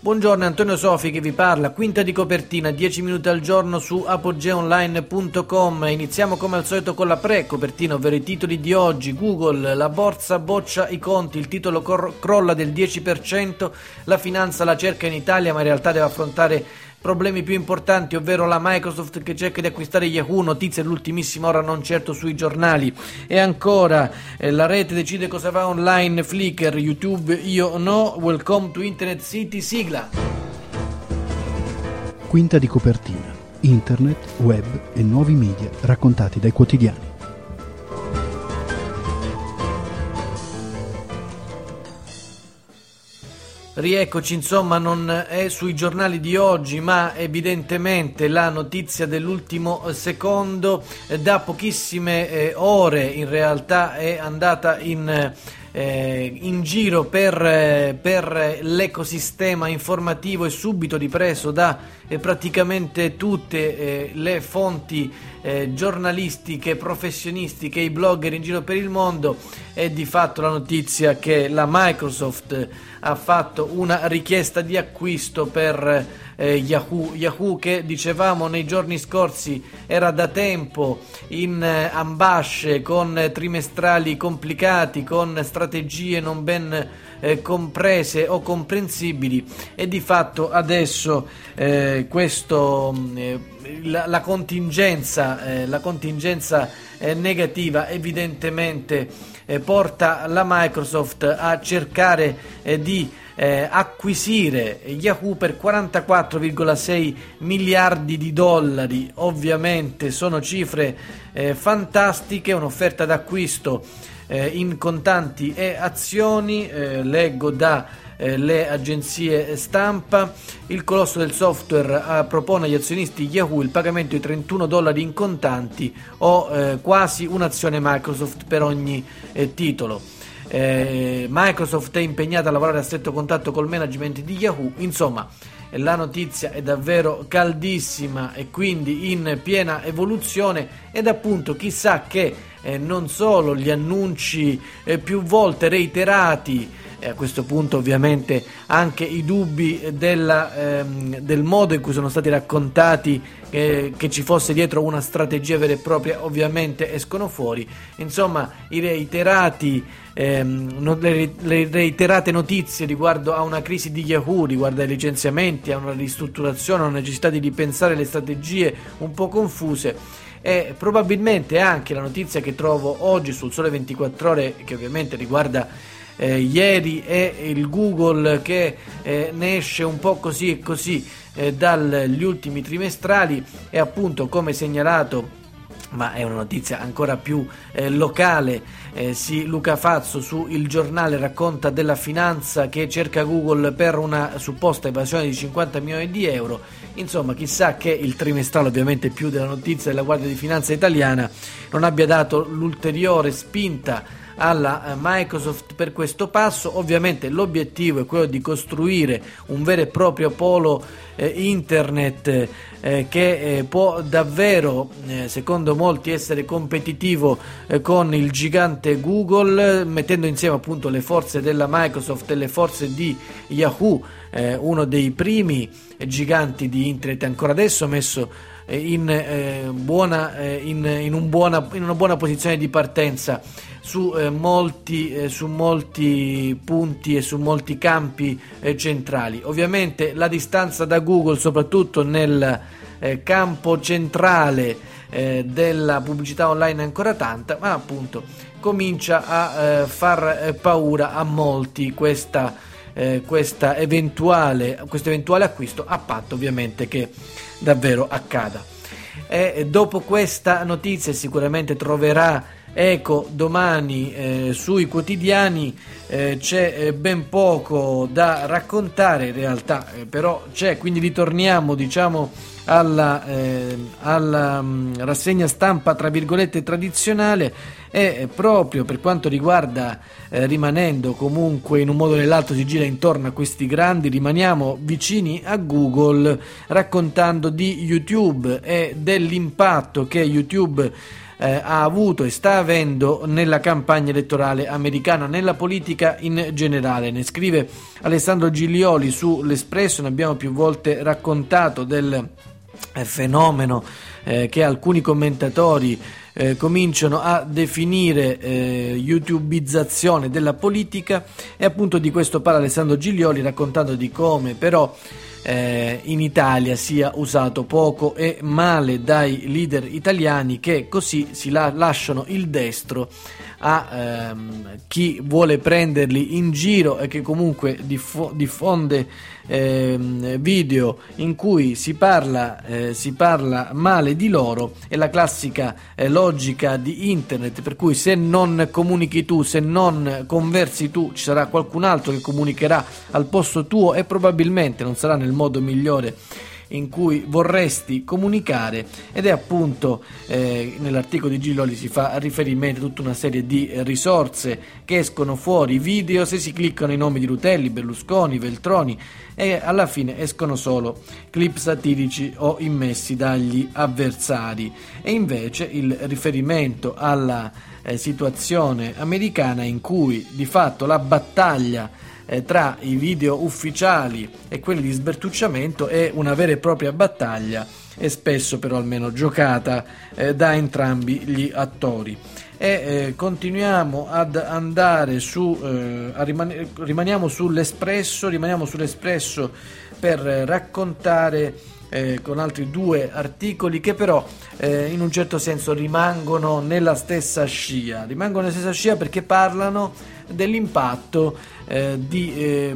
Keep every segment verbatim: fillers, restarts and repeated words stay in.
Buongiorno, Antonio Sofi che vi parla, quinta di copertina, dieci minuti al giorno su apogeaonline punto com. Iniziamo come al solito con la pre-copertina, ovvero i titoli di oggi. Google, la borsa boccia i conti, il titolo cor- crolla del dieci per cento, la finanza la cerca in Italia ma in realtà deve affrontare problemi più importanti, ovvero la Microsoft che cerca di acquistare Yahoo, notizie dell'ultimissima ora non certo sui giornali. E ancora, eh, la rete decide cosa va online, Flickr, YouTube, io no, Welcome to Internet City, sigla. Quinta di copertina, internet, web e nuovi media raccontati dai quotidiani. Rieccoci, insomma, non è sui giornali di oggi, ma evidentemente la notizia dell'ultimo secondo, da pochissime eh, ore in realtà è andata in, eh, in giro per, eh, per l'ecosistema informativo e subito ripreso da eh, praticamente tutte eh, le fonti eh, giornalistiche, professionistiche, i blogger in giro per il mondo. È di fatto la notizia che la Microsoft ha fatto una richiesta di acquisto per eh, Yahoo, Yahoo che dicevamo nei giorni scorsi era da tempo in eh, ambasce con eh, trimestrali complicati, con strategie non ben eh, comprese o comprensibili, e di fatto adesso eh, questo eh, la, la contingenza eh, la contingenza eh, negativa evidentemente Eh, porta la Microsoft a cercare eh, di eh, acquisire Yahoo per quarantaquattro virgola sei miliardi di dollari. Ovviamente sono cifre eh, fantastiche, un'offerta d'acquisto eh, in contanti e azioni, eh, leggo da Eh, le agenzie stampa. Il colosso del software eh, propone agli azionisti Yahoo il pagamento di trentuno dollari in contanti o eh, quasi un'azione Microsoft per ogni eh, titolo. Eh, Microsoft è impegnata a lavorare a stretto contatto col management di Yahoo. Insomma, la notizia è davvero caldissima e quindi in piena evoluzione, ed appunto chissà che eh, non solo gli annunci eh, più volte reiterati, e a questo punto ovviamente anche i dubbi della, ehm, del modo in cui sono stati raccontati, eh, che ci fosse dietro una strategia vera e propria, ovviamente escono fuori. Insomma, i reiterati ehm, no, le, le reiterate notizie riguardo a una crisi di Yahoo, riguardo ai licenziamenti, a una ristrutturazione, a una necessità di ripensare le strategie un po' confuse, e probabilmente anche la notizia che trovo oggi sul Sole ventiquattro Ore, che ovviamente riguarda Eh, ieri, è il Google che eh, ne esce un po' così e così eh, dagli ultimi trimestrali, e appunto, come segnalato, ma è una notizia ancora più eh, locale, eh, sì, Luca Fazzo su Il Giornale racconta della finanza che cerca Google per una supposta evasione di cinquanta milioni di euro. Insomma, chissà che il trimestrale, ovviamente più della notizia della Guardia di Finanza italiana, non abbia dato l'ulteriore spinta alla Microsoft per questo passo. Ovviamente l'obiettivo è quello di costruire un vero e proprio polo eh, internet eh, che eh, può davvero, eh, secondo molti, essere competitivo eh, con il gigante Google, mettendo insieme appunto le forze della Microsoft e le forze di Yahoo, eh, uno dei primi giganti di internet ancora adesso messo in, eh, buona, eh, in, in, un buona, in una buona posizione di partenza su eh, molti eh, su molti punti e su molti campi eh, centrali. Ovviamente la distanza da Google, soprattutto nel eh, campo centrale eh, della pubblicità online, è ancora tanta, ma appunto comincia a eh, far eh, paura a molti questa, eh, questa eventuale, questo eventuale acquisto, a patto ovviamente che davvero accada. E dopo questa notizia sicuramente troverà eco domani eh, sui quotidiani. Eh, c'è eh, ben poco da raccontare in realtà, eh, però c'è, quindi ritorniamo diciamo alla, eh, alla mh, rassegna stampa tra virgolette tradizionale, e proprio per quanto riguarda, eh, rimanendo comunque in un modo o nell'altro si gira intorno a questi grandi, rimaniamo vicini a Google, raccontando di YouTube e dell'impatto che YouTube eh, ha avuto e sta avendo nella campagna elettorale americana, nella politica politica in generale. Ne scrive Alessandro Giglioli su L'Espresso. Ne abbiamo più volte raccontato del eh, fenomeno eh, che alcuni commentatori Eh, cominciano a definire eh, youtubizzazione della politica, e appunto di questo parla Alessandro Giglioli, raccontando di come però eh, in Italia sia usato poco e male dai leader italiani, che così si la- lasciano il destro a ehm, chi vuole prenderli in giro e che comunque diffo- diffonde ehm, video in cui si parla, eh, si parla male di loro. È la classica eh, logica di internet, per cui se non comunichi tu, se non conversi tu, ci sarà qualcun altro che comunicherà al posto tuo, e probabilmente non sarà nel modo migliore in cui vorresti comunicare. Ed è appunto eh, nell'articolo di Giglioli si fa riferimento a tutta una serie di risorse che escono fuori, video, se si cliccano i nomi di Rutelli, Berlusconi, Veltroni, e alla fine escono solo clip satirici o immessi dagli avversari. E invece il riferimento alla eh, situazione americana, in cui di fatto la battaglia Eh, tra i video ufficiali e quelli di sbertucciamento è una vera e propria battaglia, e spesso però almeno giocata eh, da entrambi gli attori. E eh, continuiamo ad andare su eh, a rimane- rimaniamo sull'Espresso rimaniamo sull'Espresso per eh, raccontare eh, con altri due articoli che però eh, in un certo senso rimangono nella stessa scia rimangono nella stessa scia perché parlano dell'impatto eh, di, eh,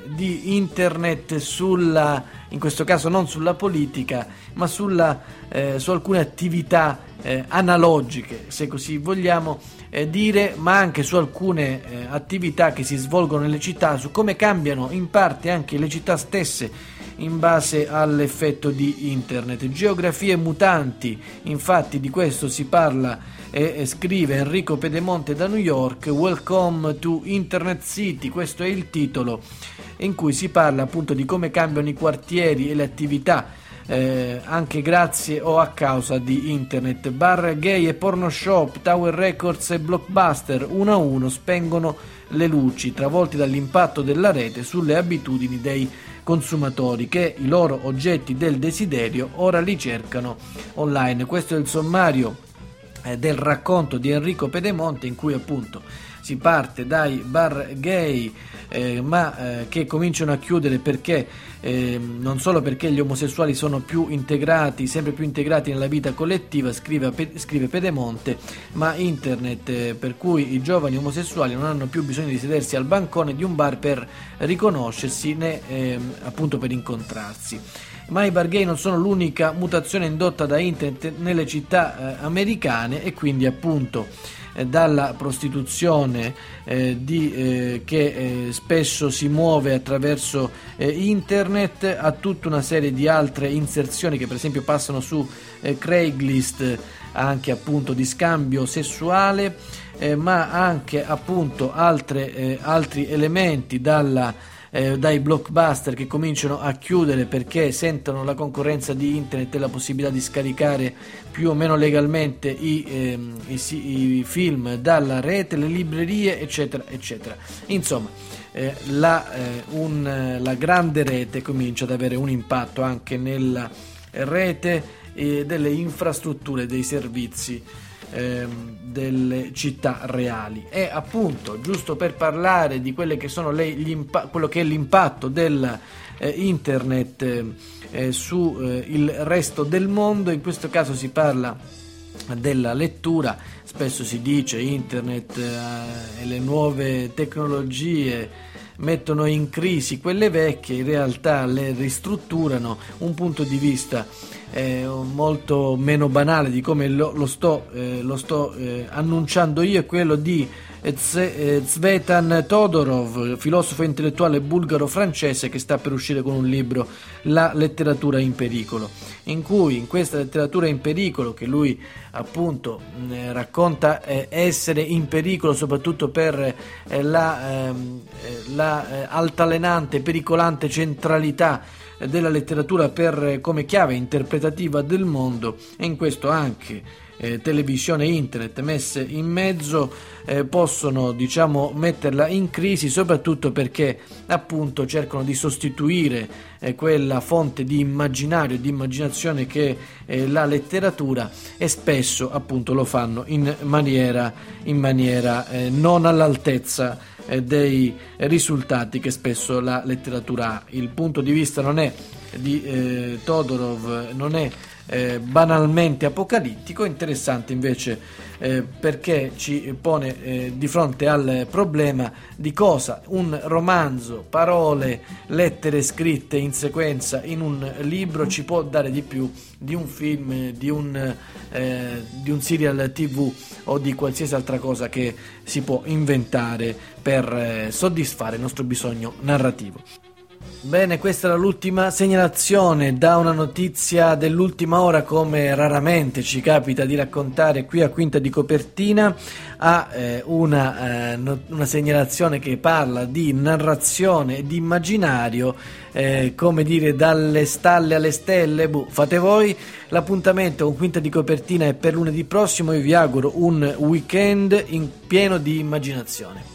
di internet sulla, in questo caso non sulla politica, ma sulla, eh, su alcune attività eh, analogiche, se così vogliamo eh, dire, ma anche su alcune eh, attività che si svolgono nelle città, su come cambiano in parte anche le città stesse in base all'effetto di internet. Geografie mutanti, infatti di questo si parla e, e scrive Enrico Pedemonte da New York. Welcome to Internet City, questo è il titolo, in cui si parla appunto di come cambiano i quartieri e le attività eh, anche grazie o a causa di internet. Bar gay e porno shop, Tower Records e Blockbuster uno a uno spengono le luci, travolti dall'impatto della rete sulle abitudini dei consumatori, che i loro oggetti del desiderio ora li cercano online. Questo è il sommario eh, del racconto di Enrico Pedemonte, in cui appunto si parte dai bar gay eh, ma eh, che cominciano a chiudere perché eh, non solo perché gli omosessuali sono più integrati, sempre più integrati nella vita collettiva, scrive, scrive Pedemonte, ma internet eh, per cui i giovani omosessuali non hanno più bisogno di sedersi al bancone di un bar per riconoscersi né eh, appunto per incontrarsi. Ma i bar gay non sono l'unica mutazione indotta da internet nelle città eh, americane, e quindi appunto eh, dalla prostituzione eh, di, eh, che eh, spesso si muove attraverso eh, internet, a tutta una serie di altre inserzioni che per esempio passano su eh, Craigslist, anche appunto di scambio sessuale, eh, ma anche appunto altre, eh, altri elementi dalla Eh, dai blockbuster che cominciano a chiudere perché sentono la concorrenza di internet e la possibilità di scaricare più o meno legalmente i, ehm, i, i film dalla rete, le librerie eccetera eccetera. Insomma eh, la, eh, un, la grande rete comincia ad avere un impatto anche nella rete e delle infrastrutture, dei servizi delle città reali. E appunto, giusto per parlare di quelle che sono le, gli impa- quello che è l'impatto del eh, internet eh, su eh, il resto del mondo, in questo caso si parla della lettura. Spesso si dice internet eh, e le nuove tecnologie mettono in crisi quelle vecchie, in realtà le ristrutturano. Un punto di vista eh, molto meno banale di come lo, lo sto, eh, lo sto eh, annunciando io è quello di Tzvetan Todorov, filosofo intellettuale bulgaro-francese, che sta per uscire con un libro, La letteratura in pericolo, in cui in questa letteratura in pericolo, che lui appunto eh, racconta eh, essere in pericolo soprattutto per eh, la, ehm, la eh, altalenante, pericolante centralità della letteratura per eh, come chiave interpretativa del mondo, e in questo anche eh, televisione e internet messe in mezzo eh, possono, diciamo, metterla in crisi, soprattutto perché appunto cercano di sostituire eh, quella fonte di immaginario, di immaginazione che è la letteratura, e spesso appunto lo fanno in maniera, in maniera eh, non all'altezza eh, dei risultati che spesso la letteratura ha. Il punto di vista non è di eh, Todorov, non è eh, banalmente apocalittico, interessante invece eh, perché ci pone eh, di fronte al problema di cosa un romanzo, parole, lettere scritte in sequenza in un libro ci può dare di più di un film, di un, eh, di un serial tv o di qualsiasi altra cosa che si può inventare per eh, soddisfare il nostro bisogno narrativo. Bene, questa era l'ultima segnalazione da una notizia dell'ultima ora, come raramente ci capita di raccontare qui a Quinta di Copertina, a eh, una, eh, no, una segnalazione che parla di narrazione e di immaginario, eh, come dire, dalle stalle alle stelle. Buh, fate voi. L'appuntamento con Quinta di Copertina è per lunedì prossimo. Io vi auguro un weekend in pieno di immaginazione.